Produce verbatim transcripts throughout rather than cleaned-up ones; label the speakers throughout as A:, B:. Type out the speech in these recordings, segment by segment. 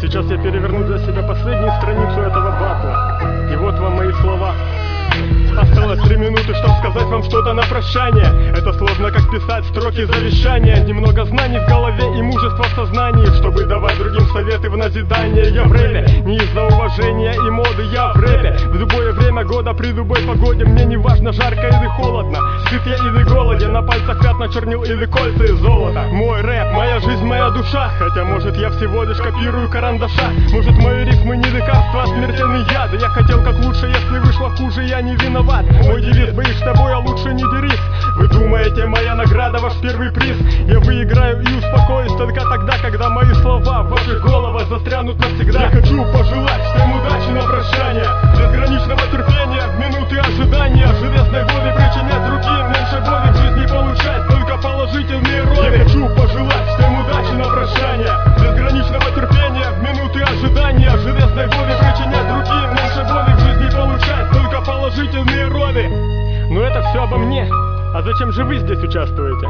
A: Сейчас я переверну для себя последнюю страницу этого батла. И вот вам мои слова. Осталось три минуты, чтобы сказать вам что-то на прощание. Это сложно, как писать строки завещания. Немного знаний в голове и мужества в сознании, чтобы давать другим советы в назидание. Я в рэпе не из-за уважения и моды, я в рэпе в любое время года, при любой погоде. Мне не важно, жарко или холодно, сыт я или голоден, на пальцах пятна чернил или кольца из золота. Мой рэп, моя жизнь, моя душа. Хотя может я всего лишь копирую карандаша. Может мои рифмы не лекарства, а смертельный яд. Я хотел как лучше, если вышло хуже, я не виноват. Мой девиз: боишься боя, лучше не дерись. Вы думаете, моя награда ваш первый приз? Я выиграю и успокоюсь только тогда, когда мои слова в ваших головах застрянут навсегда. Я хочу пожелать всем удачи на прощание, безграничного терпения в минуты ожидания, железной воли причинять другим меньше боли в жизни получать только положительные роли. Я хочу пожелать всем удачи на прощание, безграничного терпения в минуты ожидания, железной воли причинять другим меньше боли в жизни получать только положительные роли. Но это все обо мне. А зачем же вы здесь участвуете?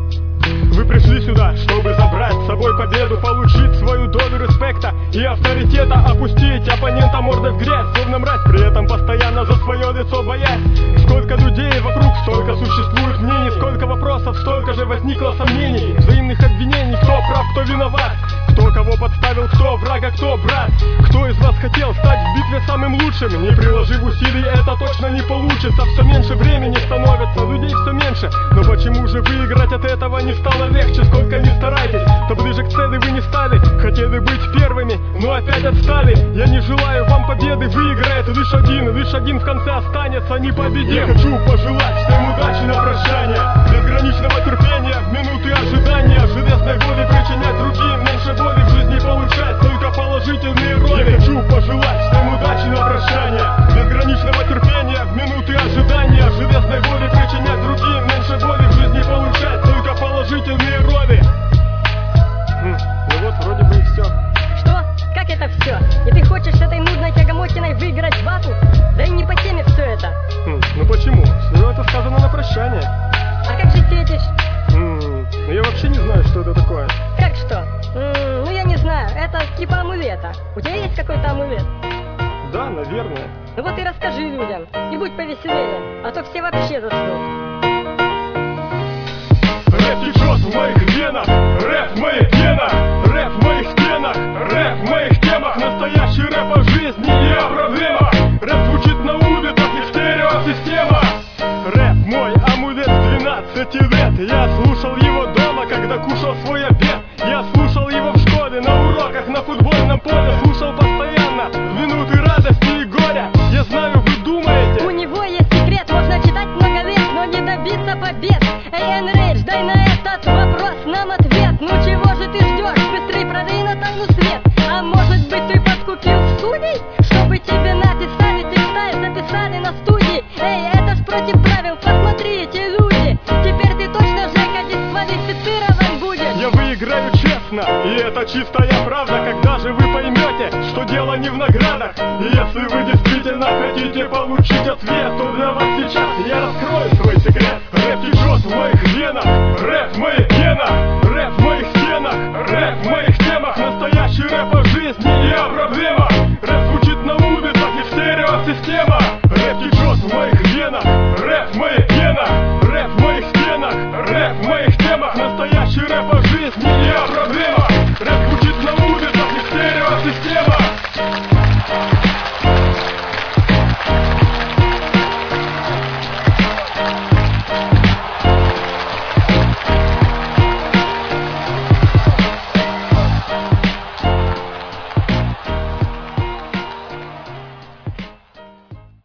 A: Вы пришли сюда, чтобы забрать с собой победу, получить свою долю респекта и авторитета, опустить оппонента мордой в грязь, словно мразь, при этом постоянно за свое лицо боясь. Сколько людей вокруг, столько существует мнений, сколько вопросов, столько же возникло сомнений, взаимных обвинений, кто прав, кто виноват, кто кого подставил, кто враг, а кто брат. Кто из вас хотел стать в битве самым лучшим? Не приложив усилий, это точно не получится. Все меньше времени становится, людей все меньше. Но почему же выиграть от этого не стало легче? Сколько ни старайтесь, то ближе к цели вы не стали. Хотели быть первыми, но опять отстали. Я не желаю вам победы, выиграет лишь один. Лишь один в конце останется непобедим. Я хочу пожелать всем удачи на прощание, безграничного терпения в минуты ожидания, железной воли причинять другим меньше боли в жизни получать только положительные роли. Я хочу пожелать всем удачи на прощание, безграничного терпения в минуты ожидания, железной воли причинять другим меньше боли в жизни получать только положительные роли. Хм, ну вот вроде бы и все.
B: Что? Как это все? И ты хочешь с этой нудной тягомотиной выиграть батл? Да и не по теме все это.
A: Хм, ну почему? Все это сказано на прощание.
B: А как же фетиш?
A: Хм, ну я вообще не знаю, что это такое.
B: Как что? М-м, ну я не знаю, это типа амулета. У тебя есть какой-то амулет?
A: Да, наверное.
B: Ну вот и расскажи людям, и будь повеселее, а то все вообще заснут.
A: Рэп течет в моих венах, рэп в моих генах, рэп в моих стенах, рэп в моих темах, настоящий рэп о жизни и о проблемах. Рэп звучит на улицах и стереосистема. Рэп мой амулет с двенадцати лет. Я слушал его дома, когда кушал свой обед. Я слушал его в школе, на уроках, на футбольном поле. Слушал постоянно в минуты радости и горя. Я знаю, вы думаете,
B: у него есть секрет, можно читать много лет, но не добиться побед. Эй, Enrage, дай на этот вопрос нам ответ. Ну чего же ты ждешь? Быстрей продай на тайну свет. А может быть ты подкупил студий, чтобы тебе написали текста и записали на студии? Эй, это ж против правил, посмотрите, люди. Теперь ты точно, Жека, дисквалифицирован будешь.
A: Я выиграю честно, и это чистая правда. Когда же вы поймете, что дело не в наградах? И если вы действительно хотите получить ответ, то для вас сейчас я раскрою свой секрет. Рэп течет в моих венах, рэп в моих генах, рэп в моих стенах, рэп в моих темах, настоящий рэп о жизни и о проблемах. Рэп звучит на улицах и стереосистема. Рэп течет в моих венах, рэп в моих генах, рэп в моих стенах, рэп в моих темах, настоящий рэп о жизни и о проблемах. Рэп звучит на улицах и стереосистема.